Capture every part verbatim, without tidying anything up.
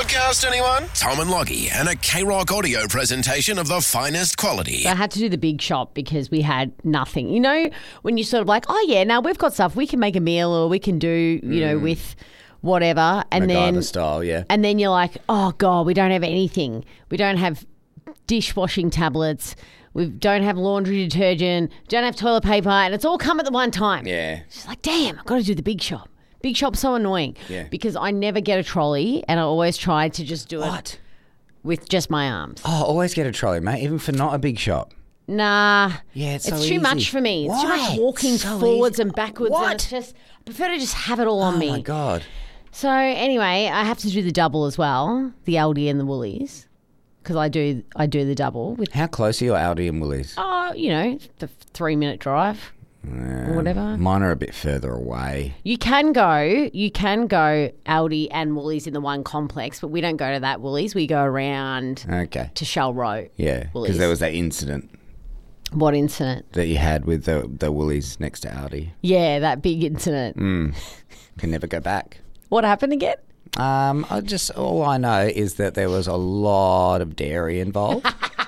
podcast, anyone? Tom and Loggy and a K-Rock audio presentation of the finest quality. So I had to do the big shop because we had nothing. You know, when you sort of like, oh yeah, now we've got stuff. We can make a meal or we can do, you know, with whatever. And MacGyver then style, yeah. And then you're like, oh God, we don't have anything. We don't have dishwashing tablets. We don't have laundry detergent. Don't have toilet paper. And it's all come at the one time. Yeah. It's like, damn, I've got to do the big shop. Big shop's so annoying. Yeah. Because I never get a trolley and I always try to just do What? it with just my arms. Oh, always get a trolley, mate, even for not a big shop. Nah. Yeah, it's It's so too easy. much for me. It's too Why? much walking So forwards easy. and backwards. What? And it's just, I prefer to just have it all on Oh, me. my God. So anyway, I have to do the double as well, the Aldi and the Woolies, because I do I do the double with, How close are your Aldi and Woolies? oh, you know, the three minute drive or whatever. Mine are a bit further away. You can go, you can go Aldi and Woolies in the one complex, but we don't go to that Woolies. We go around Okay. to Shell Row. Yeah, Woolies. because there was that incident What incident? that you had with the, the Woolies next to Aldi. Yeah, that big incident. Mm. Can never go back. What happened again? Um, I just all I know is that there was a lot of dairy involved.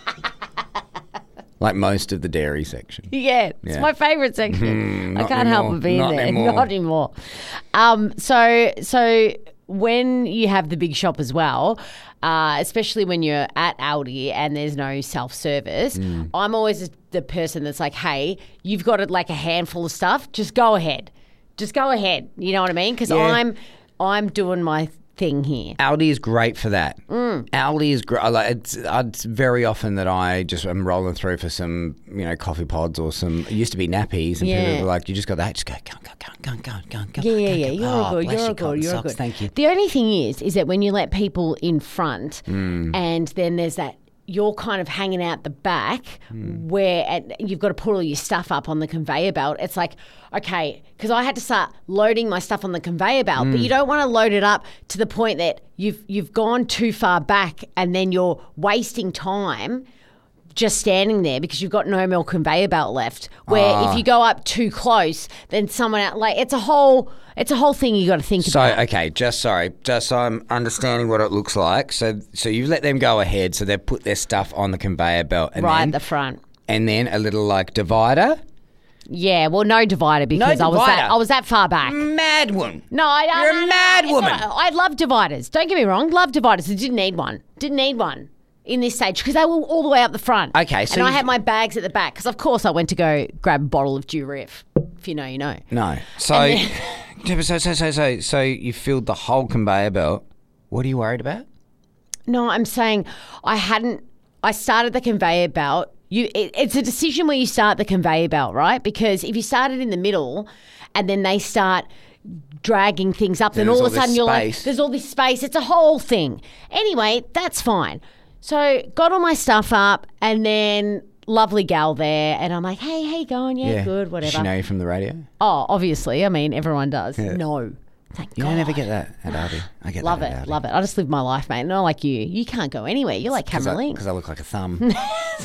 Like most of the dairy section. Yeah, it's Yeah. my favourite section. I not can't help anymore. but being Not there. anymore. Not anymore. Um, so, so when you have the big shop as well, uh, especially when you're at Aldi and there's no self-service, Mm. I'm always the person that's like, hey, you've got like a handful of stuff, just go ahead. Just go ahead. You know what I mean? Because Yeah. I'm, I'm doing my thing here. Aldi is great for that. Mm. Aldi is great. Like, it's, it's very often that I just am rolling through for some, you know, coffee pods or some. It used to be nappies, and Yeah. people were like, "You just got that. Just go, go, go, go, go, go, go." Yeah, yeah, go, yeah. go. You're Oh, good. bless You're your good. cotton You're socks, good. Thank you. The only thing is, is that when you let people in front, Mm. and then there's that you're kind of hanging out the back, Mm. where and you've got to put all your stuff up on the conveyor belt. It's like, okay, because I had to start loading my stuff on the conveyor belt, Mm. but you don't want to load it up to the point that you've you've gone too far back, and then you're wasting time just standing there because you've got no more conveyor belt left. Where Ah. if you go up too close, then someone out, like it's a whole it's a whole thing you got to think So about. okay, just sorry, just so I'm understanding what it looks like. So so you let them go ahead, so they put their stuff on the conveyor belt, and right then at the front. and then a little like divider. Yeah, well, no divider because I was that divider. I was that far back. Mad one. No, I don't. You're a no, no, mad it's woman. not- I love dividers. Don't get me wrong, love dividers. I didn't need one. Didn't need one in this stage because they were all the way up the front. Okay, so and I you- had my bags at the back because, of course, I went to go grab a bottle of Durif. If you know, you know. No. So, And Yeah, but so so so so so you filled the whole conveyor belt. What are you worried about? No, I'm saying I hadn't. I started the conveyor belt. You, it, it's a decision where you start the conveyor belt, right? Because if you start it in the middle, and then they start dragging things up, then Then all there's of a all sudden this you're like, space. "There's all this space." It's a whole thing. Anyway, that's fine. So got all my stuff up, and then lovely gal there, and I'm like, "Hey, how you going? Yeah, good, Does whatever." she know you from the radio? Oh, obviously. I mean, everyone does. Yeah. No, thank You God. don't ever get that at Aldi. I get Love that it, at Aldi. love it. I just live my life, mate. Not like you. You can't go anywhere. You're like Cameron Link. Because I look like a thumb. No,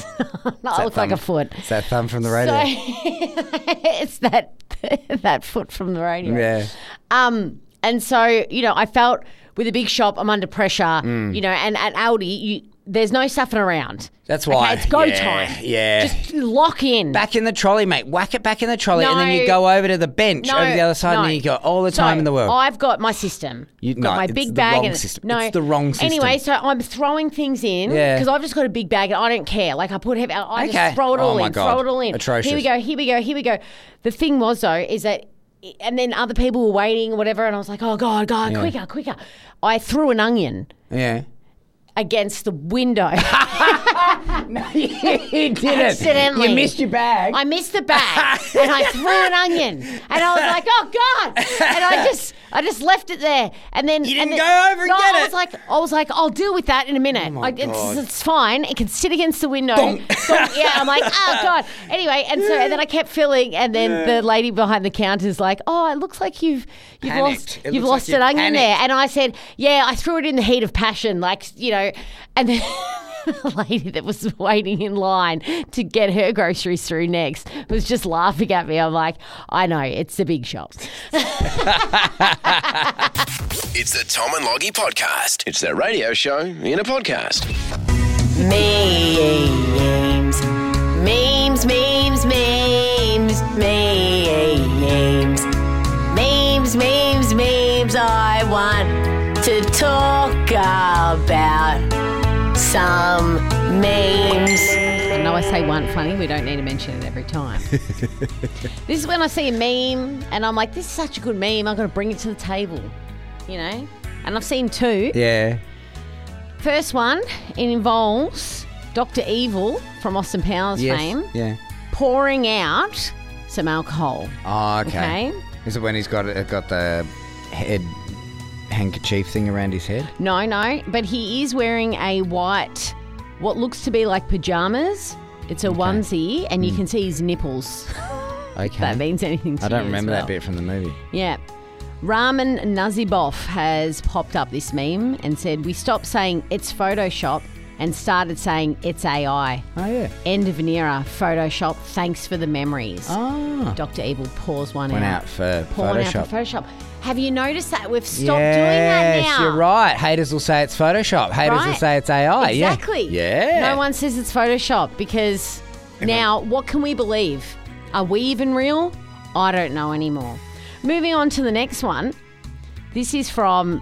I look like a foot. It's that thumb from the radio. So, it's that that foot from the radio. Yeah. Um, and so, you know, I felt with a big shop, I'm under pressure, Mm. you know, and at Aldi, you, there's no stuffing around. That's why. Okay, it's go Yeah, time. yeah. Just lock in. Back in the trolley, mate. Whack it back in the trolley, and then you No. go over to the bench No, over the other side, no. and you got all the time So, in the world. I've got my system. You- got no, my it's big the bag. wrong and, system. No, It's the wrong system. Anyway, so I'm throwing things in Yeah. because I've just got a big bag and I don't care. Like I put heavy, I Okay. just throw it all Oh, my in, God. throw it all in. Atrocious. Here we go, here we go, here we go. The thing was though is that, and then other people were waiting or whatever, and I was like, oh God, God, Yeah. quicker, quicker. I threw an onion yeah. against the window. No, you didn't. Accidentally. You missed your bag. I missed the bag and I threw an onion and I was like, oh God. And I just I just left it there. And then You didn't and then, go over and no, get I it? was like I was like, I'll deal with that in a minute. Oh my I, it's, God. it's fine. It can sit against the window. Donk. Donk. Yeah, I'm like, oh God. Anyway, and so and then I kept filling and then the lady behind the counter is like, oh, it looks like you've you've Panicked. lost It you've looks lost like an you onion there. panicked. And I said, yeah, I threw it in the heat of passion, like, you know, and then the lady that was waiting in line to get her groceries through next was just laughing at me. I'm like, I know, it's the big shops. It's the Tom and Loggy Podcast. It's their radio show in a podcast. Memes, memes, memes, memes, memes, memes, memes, memes. I want to talk about some memes. I know I say one funny, we don't need to mention it every time. This is when I see a meme and I'm like, this is such a good meme, I've got to bring it to the table, you know? And I've seen two. Yeah. First one, it involves Doctor Evil from Austin Powers Yes. fame Yeah. pouring out some alcohol. Oh, okay. Okay. Is it when he's got it got the head handkerchief thing around his head? No, no, but he is wearing a white, what looks to be like pajamas. It's a onesie, and you can see his nipples. Okay. If that means anything to I don't you as remember well. that bit from the movie. Yeah. Ramin Nazibov has popped up this meme and said, we stopped saying it's Photoshop and started saying it's A I. Oh, yeah. End of an era, Photoshop, thanks for the memories. Oh. Doctor Evil pours one Went out. out for Pouring Photoshop. out for Photoshop. Have you noticed that? We've stopped yes, doing that now. You're right. Haters will say it's Photoshop. Haters will Right. say it's A I. Exactly. Yeah. Yeah. No one says it's Photoshop because now what can we believe? Are we even real? I don't know anymore. Moving on to the next one. This is from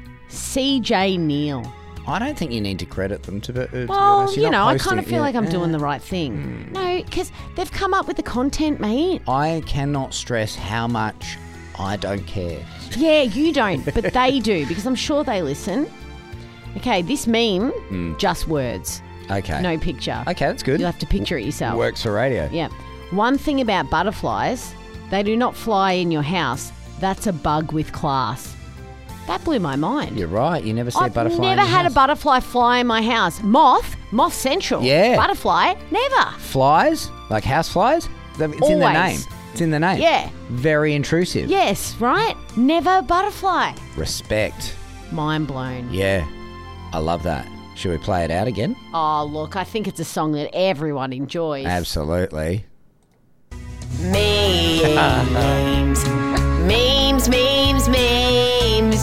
C J Neal. I don't think you need to credit them to be, uh, to be Well, honest. You're you not know, I posting kind of it feel yet. like I'm Yeah. doing the right thing. No, because they've come up with the content, mate. I cannot stress how much I don't care. Yeah, you don't, but they do because I'm sure they listen. Okay, this meme, just words, Okay. no picture. Okay, that's good. You'll have to picture it yourself. Works for radio. Yeah. One thing about butterflies, they do not fly in your house. That's a bug with class. That blew my mind. You're right. You never see a I've butterfly. never in your had house. a butterfly fly in my house. Moth, moth central. Yeah. Butterfly, never. Flies, like house flies. It's in the Always. name. It's in the name. Yeah. Very intrusive. Yes, right? Never butterfly. Respect. Mind blown. Yeah. I love that. Should we play it out again? Oh, look, I think it's a song that everyone enjoys. Absolutely. Memes. memes, memes, memes, memes,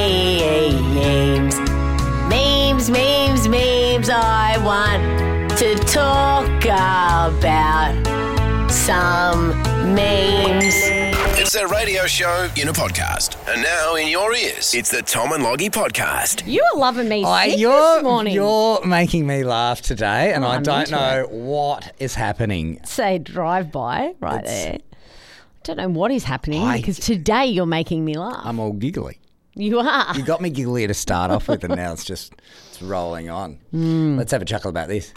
memes, memes, memes. I want to talk about some memes. It's their radio show in a podcast. And now in your ears, it's the Tom and Loggy Podcast. You were loving me I, sick you're, this morning. you're making me laugh today, and Oh, I I'm don't into know what is happening. Say drive-by right It's- there. I don't know what is happening I- because today you're making me laugh. I'm all giggly. You are. You got me giggly to start off with, and now it's just it's rolling on. Hmm. Let's have a chuckle about this.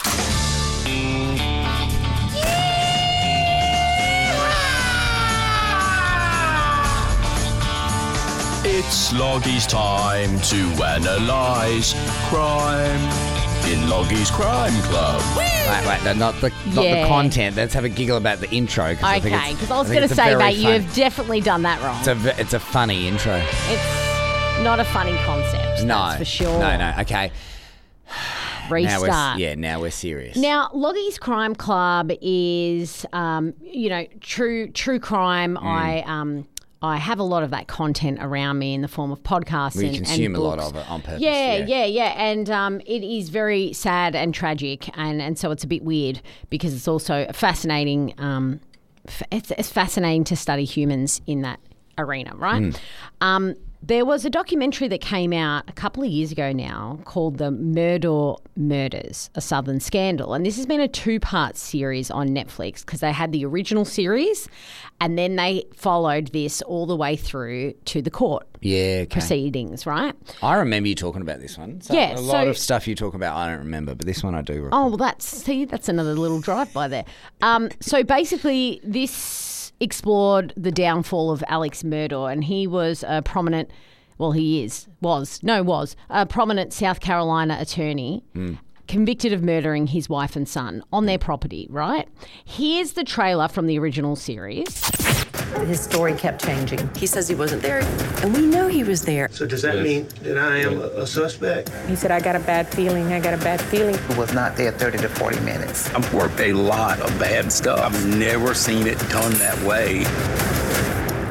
It's Loggy's time to analyse crime in Loggy's Crime Club. Wait, wait, no, not the not Yeah. the content. Let's have a giggle about the intro. 'cause I think Okay, it's- because I was think going it's to a say, very mate, you fun- have definitely done that wrong. It's a ve- it's a funny intro. It's not a funny concept. No, that's for sure. No, no. Okay. Restart. Now we're, yeah, now we're serious. Now, Loggy's Crime Club is, um, you know, true true crime. Mm. I um, I have a lot of that content around me in the form of podcasts We and, consume and a lot books. of it on purpose. Yeah, yeah. yeah, yeah, and um, it is very sad and tragic, and, and so it's a bit weird because it's also a fascinating. Um, f- it's, it's fascinating to study humans in that arena, right? Mm. Um, there was a documentary that came out a couple of years ago now called The Murder Murders, A Southern Scandal. And this has been a two-part series on Netflix because they had the original series and then they followed this all the way through to the court Yeah, okay. proceedings, right? I remember you talking about this one. So Yeah, a lot so- of stuff you talk about I don't remember, but this one I do. Oh, well, that's, see, that's another little drive-by there. Um, so basically this explored the downfall of Alex Murdaugh, and he was a prominent, well, he is, was, no, was, a prominent South Carolina attorney convicted of murdering his wife and son on their property, right? Here's the trailer from the original series. His story kept changing. He says he wasn't there, and we know he was there. So does that mean that I am a, a suspect? He said, I got a bad feeling, I got a bad feeling. Who was not there thirty to forty minutes. I've worked a lot of bad stuff. I've never seen it done that way.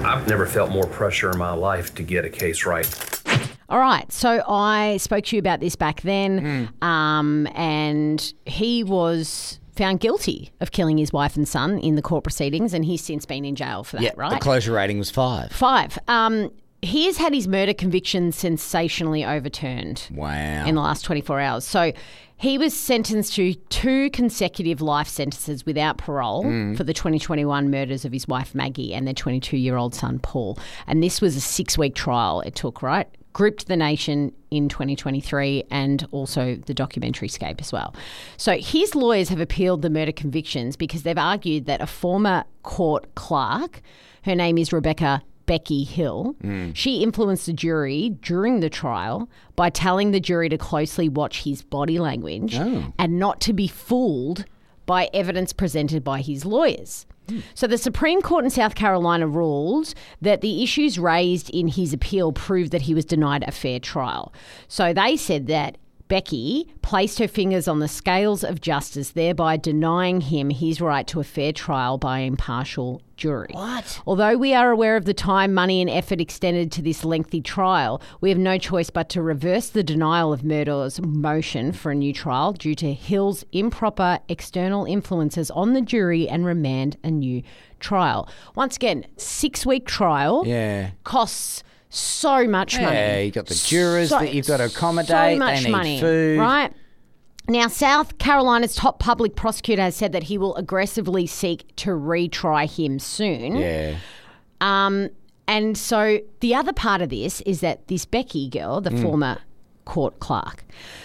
I've never felt more pressure in my life to get a case right. All right, so I spoke to you about this back then, Mm. um, and he was found guilty of killing his wife and son in the court proceedings, and he's since been in jail for that, Yeah, right? the closure rating was five. Five. Um, he has had his murder conviction sensationally overturned. Wow. In the last twenty-four hours. So he was sentenced to two consecutive life sentences without parole Mm. for the twenty twenty-one murders of his wife Maggie and their twenty-two-year-old son Paul. And this was a six-week trial it took, right? Gripped the nation in twenty twenty-three and also the documentary Scape as well. So his lawyers have appealed the murder convictions because they've argued that a former court clerk, her name is Rebecca Becky Hill, Mm. she influenced the jury during the trial by telling the jury to closely watch his body language Oh. and not to be fooled by evidence presented by his lawyers. So the Supreme Court in South Carolina ruled that the issues raised in his appeal proved that he was denied a fair trial. So they said that Becky placed her fingers on the scales of justice, thereby denying him his right to a fair trial by an impartial jury. What? Although we are aware of the time, money and effort extended to this lengthy trial, we have no choice but to reverse the denial of Murdoch's motion for a new trial due to Hill's improper external influences on the jury and remand a new trial. Once again, six-week trial Yeah. costs so much money. Yeah, you got the jurors that you've got to accommodate. So much they need money, food. right? Now, South Carolina's top public prosecutor has said that he will aggressively seek to retry him soon. Yeah. Um, and so the other part of this is that this Becky girl, the Mm. former court clerk,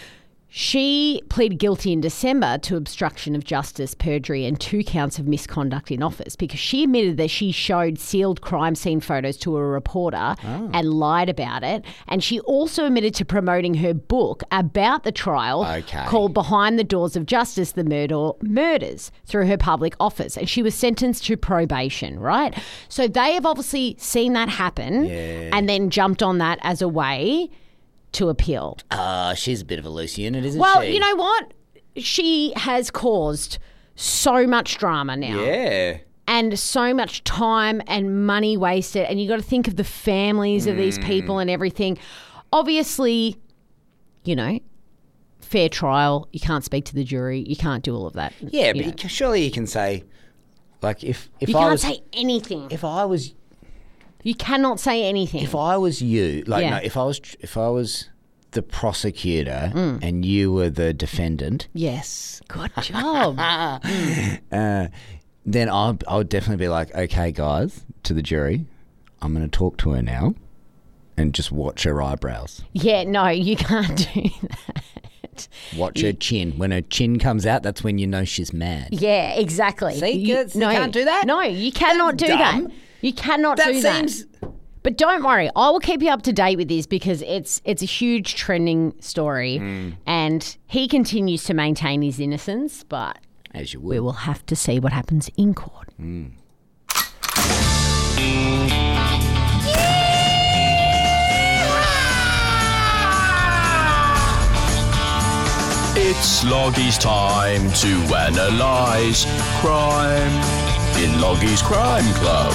she pleaded guilty in December to obstruction of justice, perjury, and two counts of misconduct in office because she admitted that she showed sealed crime scene photos to a reporter Oh. and lied about it. And she also admitted to promoting her book about the trial Okay. called Behind the Doors of Justice, The Murdaugh Murders through her public office. And she was sentenced to probation, right? So they have obviously seen that happen Yeah. and then jumped on that as a way to appeal. Uh, she's a bit of a loose unit, isn't Well, she? you know what? She has caused so much drama now. Yeah. And so much time and money wasted. And you got to think of the families of these Mm. people and everything. Obviously, you know, fair trial. You can't speak to the jury. You can't do all of that. Yeah, you but know. you can, surely you can say, like, if, if you I can't was... say anything. If I was... You cannot say anything. If I was you, like, Yeah. no, if I was, if I was the prosecutor Mm. and you were the defendant, yes, good job. uh, then I'll, I would definitely be like, okay, guys, to the jury, I'm going to talk to her now, and just watch her eyebrows, Yeah, no, you can't do that. watch her chin. When her chin comes out, that's when you know she's mad. Yeah, exactly. See, you, kids, you can't do that? No, you cannot do dumb. that. You cannot That do seems- that. But don't worry, I will keep you up to date with this because it's it's a huge trending story, Mm. and he continues to maintain his innocence. But As you would. we will have to see what happens in court. Mm. It's Loggy's time to analyse crime in Loggy's Crime Club.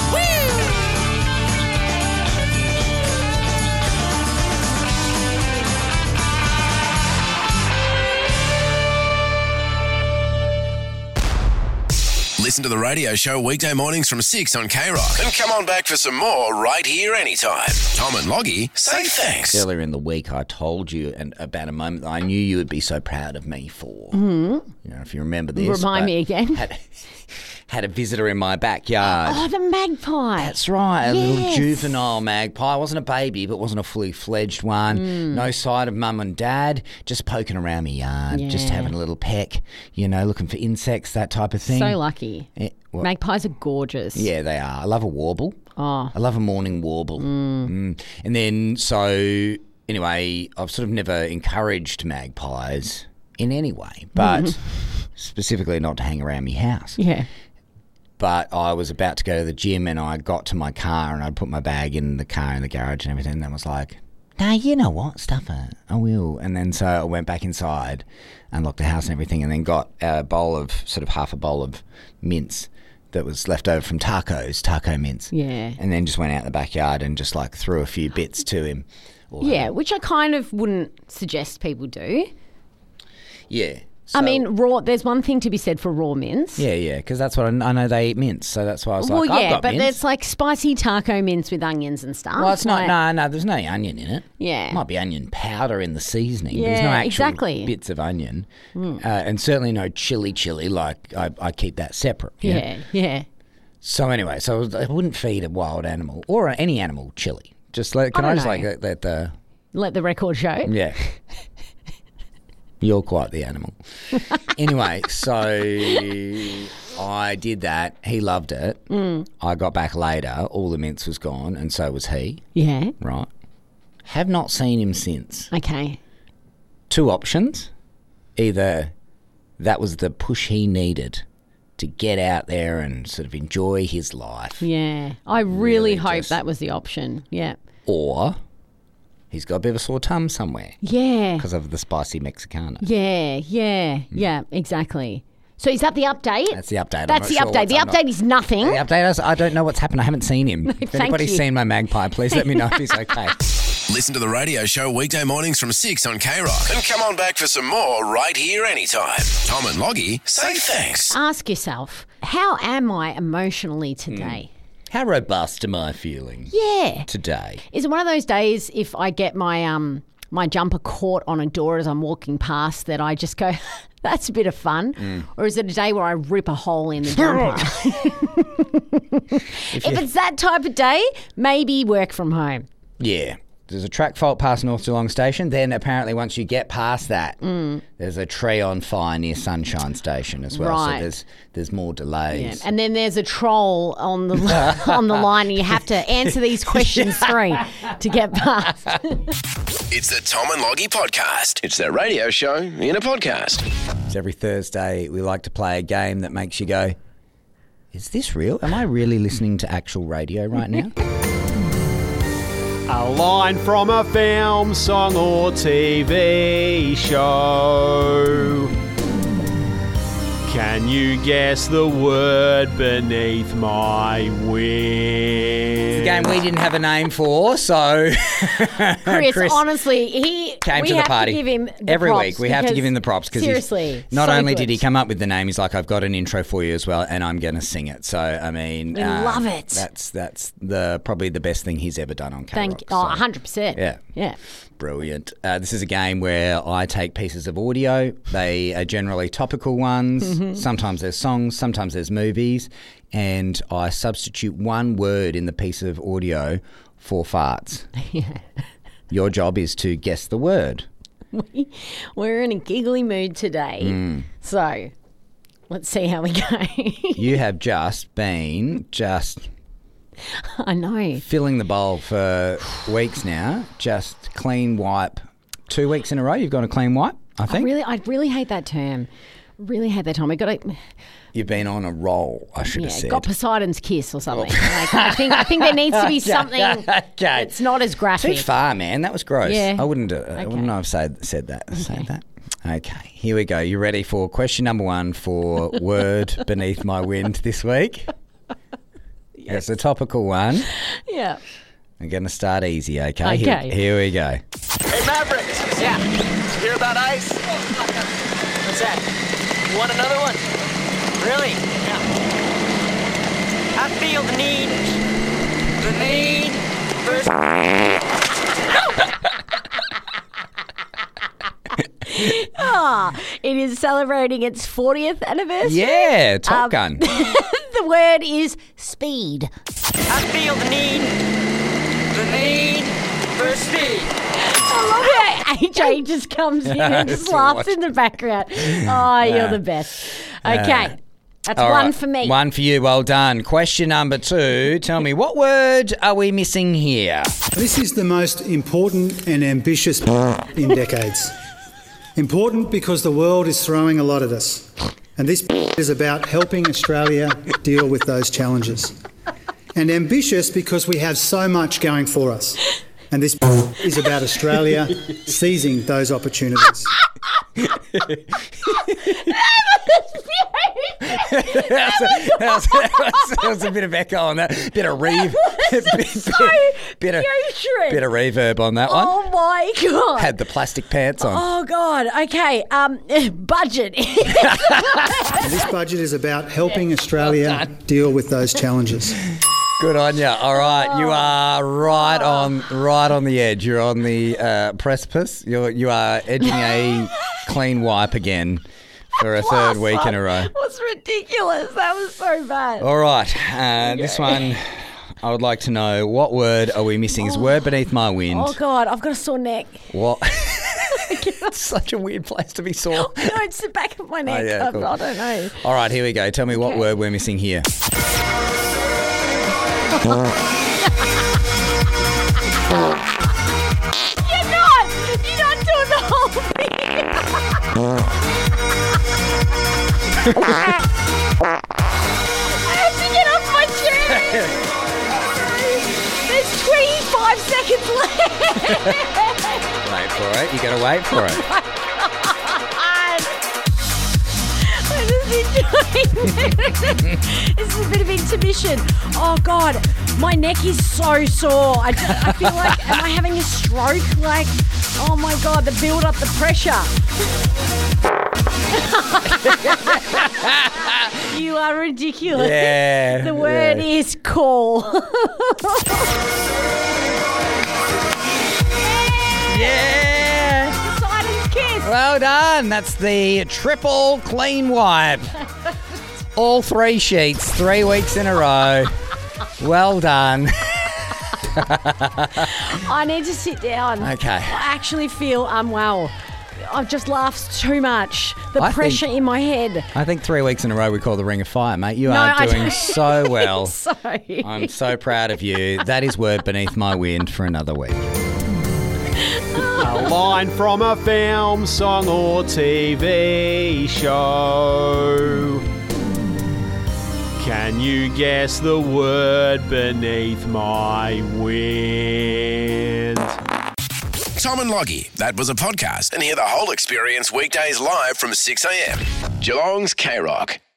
Listen to the radio show weekday mornings from six on K Rock. And come on back for some more right here anytime. Tom and Loggy say thanks. Earlier in the week, I told you and about a moment that I knew you would be so proud of me for. Mhm. You know, if you remember this. Remind but me again. Had, had a visitor in my backyard. Oh, the magpie. That's right, a little Yes. juvenile magpie. Wasn't a baby, but wasn't a fully fledged one. Mm. No sight of mum and dad, just poking around my yard, just Yeah. having a little peck, you know, looking for insects, that type of thing. So lucky. Eh, what? Magpies are gorgeous. Yeah, they are. I love a warble. Oh. I love a morning warble. Mm. And then, so, anyway, I've sort of never encouraged magpies in any way, but specifically not to hang around my house. Yeah. But I was about to go to the gym and I got to my car and I'd put my bag in the car in the garage and everything, and I was like, no, you know what, stuff it, I will. And then so I went back inside, unlocked the house and everything, and then got a bowl of, sort of half a bowl of mince, that was left over from tacos, taco mince. Yeah. And then just went out in the backyard and just like threw a few bits to him. Or Yeah, her. which I kind of wouldn't suggest people do. Yeah. I So- mean, raw. There's one thing to be said for raw mince. Yeah, yeah, because that's what I, I know they eat mince, so that's why I was Well, like, yeah, I've got but mince. there's like spicy taco mince with onions and stuff. Well, it's not. like- No, no. There's no onion in it. Yeah. Might be onion powder in the seasoning. but there's no Yeah, actual exactly. bits of onion, uh, and certainly no chili. Chili. Like I, I keep that separate. you know? Yeah, yeah. So anyway, so I wouldn't feed a wild animal or any animal chili. Just let. Can I, don't just know. like let, let the Let the record show. yeah. You're quite the animal. Anyway, so I did that. He loved it. Mm. I got back later. All the mince was gone, and so was he. Yeah. Right. Have not seen him since. Okay. Two options. Either that was the push he needed to get out there and sort of enjoy his life, Yeah. I really, Really hope just- that was the option. Yeah. or he's got a bit of a sore tum somewhere Yeah. because of the spicy Mexicano. Yeah, yeah, yeah, exactly. So is that the update? That's the update. I'm That's not the sure update. what's- The I'm not- update is nothing. The update is I don't know what's happened. I haven't seen him. if thank anybody's you. seen my magpie, please let me know if he's okay. Listen to the radio show weekday mornings from six on K Rock. And come on back for some more right here anytime. Tom and Loggy say thanks. Ask yourself, how am I emotionally today? How robust am I feeling Yeah. today? Is it one of those days if I get my um my jumper caught on a door as I'm walking past that I just go, that's a bit of fun? Mm. Or is it a day where I rip a hole in the jumper? if it's that type of day, maybe work from home. Yeah. There's a track fault past North Geelong Station. Then apparently once you get past that, there's a tree on fire near Sunshine Station as well. Right. So there's there's more Yeah. delays. And then there's a troll on the on the line and you have to answer these questions through to get past. It's the Tom and Loggy podcast. It's their radio show in a podcast. So every Thursday we like to play a game that makes you go, is this real? Am I really listening to actual radio right now? A line from a film, song or T V show. Can you guess the word beneath my wing? The game we didn't have a name for, so Chris, honestly, he came we to the have party to give him the every props week. We have to because give him the props because seriously, not so only good. did he come up with the name, he's like, "I've got an intro for you as well, and I'm going to sing it." So I mean, We uh, love it. That's that's the probably the best thing he's ever done on K Thank Rock. you. Oh, one hundred percent. Yeah. Yeah. Brilliant. Uh, this is a game where I take pieces of audio. They are generally topical ones. Mm-hmm. Sometimes there's songs, sometimes there's movies, and I substitute one word in the piece of audio for farts. Your job is to guess the word. We, we're in a giggly mood today. Mm. So let's see how we go. You have just been just I know. filling the bowl for weeks now. Just clean wipe. Two weeks in a row, you've got a clean wipe, I I think. really, I really hate that term. Really hate that term. I got to, You've been on a roll, I should yeah, have said. got Poseidon's kiss or something. Like, I think, I think there needs to be something. Okay. It's not as Too graphic. far, man. That was gross. Yeah. I wouldn't. Uh, I wouldn't have said said that. Said that. Okay, here we go. You ready for question number one for word beneath my wind this week? Yes. It's a topical one. Yeah. I'm going to start easy. Okay. Okay. Here, here we go. Hey, Mavericks. Yeah. Hear about ice? What's that? You want another one? Really? Yeah. I feel the need. The need for... Ah, it is celebrating its fortieth anniversary. Yeah, Top Um, Gun. The word is speed. I feel the need. The need for speed. I love how A J just comes in and just That's laughs what- in the background. Oh, you're the best. Okay, that's All one right, for me. One for you. Well done. Question number two. Tell me, what word are we missing here? This is the most important and ambitious in decades. Important because the world is throwing a lot at us. And this is about helping Australia deal with those challenges. And ambitious because we have so much going for us. And this is about Australia seizing those opportunities. that, was, that, was, that, was, that was a bit of echo on that. Bit of reverb. bit, bit, so bit, of, putrid. bit of reverb on that one. Oh my God. Had the plastic pants on. Oh God. Okay. Um, budget. This budget is about helping Australia deal with those challenges. Good on you. All right, you are right on, right on the edge. You're on the uh, precipice. You're you are edging a clean wipe again for a third week in a row. That was ridiculous. That was so bad. All right, uh, this one. I would like to know, what word are we missing? Is word beneath my wind? Oh God, I've got a sore neck. What? It's such a weird place to be sore. No, it's the back of my neck. Oh, yeah, I, cool. I don't know. All right, here we go. Tell me what Okay. word we're missing here. You're not. You're not doing the whole thing. I have to get off my chair. There's twenty-five seconds left. Wait for it. You got to wait for it. I've just been doing this is a bit of intermission. Oh God, my neck is so sore. I, just, I feel like, am I having a stroke? Like, oh my God, the build up, the pressure. You are ridiculous. Yeah. The word yeah. is call. Yeah. Poseidon's kiss. Well done. That's the triple clean wipe. All three sheets, three weeks in a row. Well done. I need to sit down. Okay. I actually feel unwell. I've just laughed too much. The I pressure think- in my head. I think three weeks in a row we call the Ring of Fire, mate. You No, are I doing don't so well. So. I'm so proud of you. That is word beneath my wind for another week. A line from a film, song or T V show. Can you guess the word beneath my wind? Tom and Loggy, that was a podcast, and hear the whole experience weekdays live from six a.m. Geelong's K-Rock.